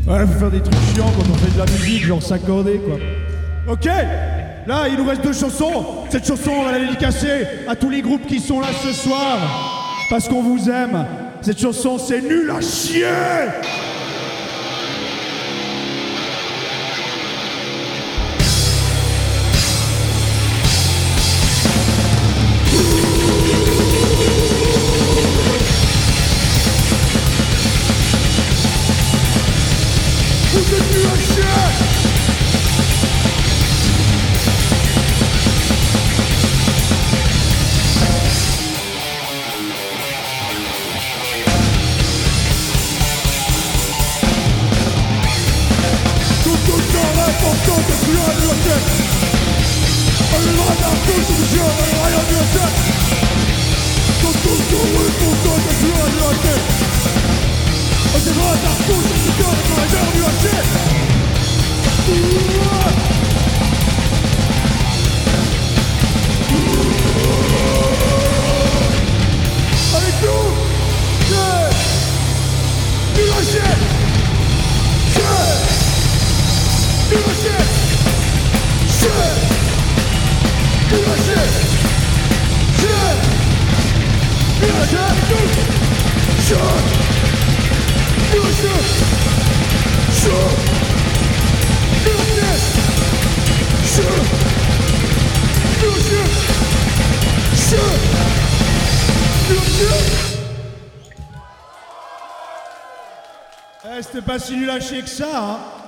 Ouais, faut faire des trucs chiants quand on fait de la musique, genre s'accorder quoi. Ok, là il nous reste 2 chansons. Cette chanson on va la dédicacer à tous les groupes qui sont là ce soir. Parce qu'on vous aime. Cette chanson c'est nul à chier. Vous êtes nul à chier. Pourtant t'es plus à l'UAC. On est loin d'un coup sous le jeu, on est rien du AC. Quand tout sourit, pourtant t'es plus à l'UAC. On est loin d'un coup sous le jeu, on est rien du AC. Avec nous, c'est nul à chier. Nul à chier. Nul à chier. Nul à chier. Nul à chier. C'était pas si nul à chier que ça, hein.